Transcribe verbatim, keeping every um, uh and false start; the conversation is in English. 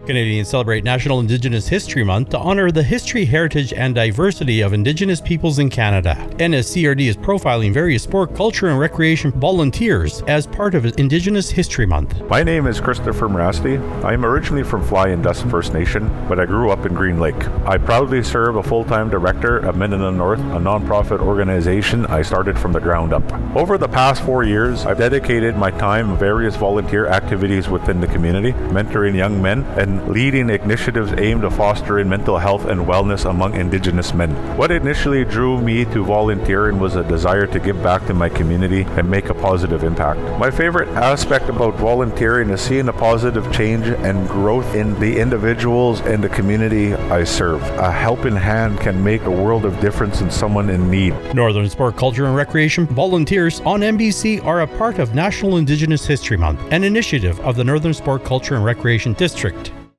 Canadians celebrate National Indigenous History Month to honor the history, heritage, and diversity of Indigenous peoples in Canada. N S C R D is profiling various sport, culture, and recreation volunteers as part of Indigenous History Month. My name is Christopher Morasti. I am originally from Fly and Dust First Nation, but I grew up in Green Lake. I proudly serve a full-time director of Men in the North, a non-profit organization I started from the ground up. Over the past four years, I've dedicated my time to various volunteer activities within the community, mentoring young men and leading initiatives aimed at fostering mental health and wellness among Indigenous men. What initially drew me to volunteering was a desire to give back to my community and make a positive impact. My favorite aspect about volunteering is seeing a positive change and growth in the individuals and the community I serve. A helping hand can make a world of difference in someone in need. Northern Sport, Culture, and Recreation volunteers on N B C are a part of National Indigenous History Month, an initiative of the Northern Sport, Culture, and Recreation District.